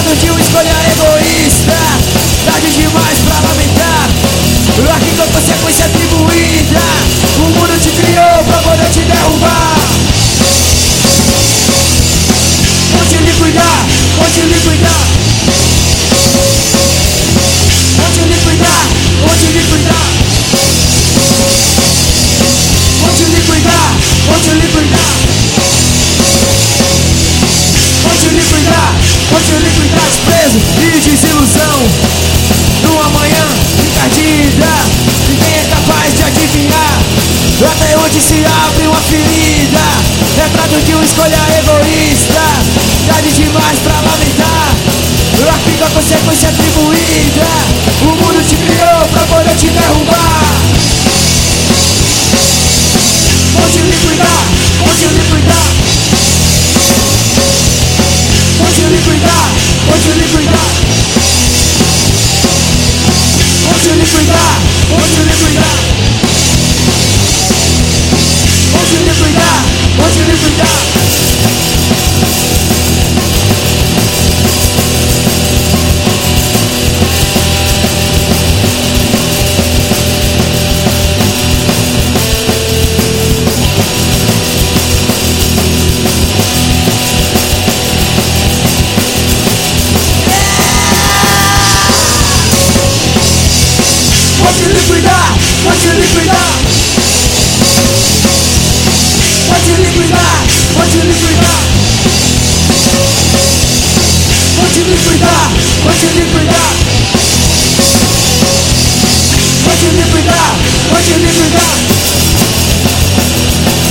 Retrato de uma escolha egoísta, tarde demais pra lamentar. Aqui com consequência atribuída, o mundo te criou pra poder te derrubar. Vou te liquidar, vou te liquidar. Vou te liquidar, vou te liquidar. Vou te liquidar, vou te liquidar. Vou te liquidar, vou te liquidar. Desprezo e desilusão, no amanhã encardida, ninguém é capaz de adivinhar até onde se abre uma ferida. Retrato de uma escolha egoísta, tarde demais pra lamentar. Aqui com a consequência atribuída, o mundo te criou pra poder te derrubar. Vou te liquidar, vou te liquidar. Vou te liquidar, vou te liquidar. Vou te liquidar, vou te liquidar. Vou te liquidar, vou te liquidar. Vou te liquidar, vou te liquidar. Vou te liquidar, vou te liquidar. Vou te liquidar, vou te liquidar. Vou te liquidar, vou te liquidar.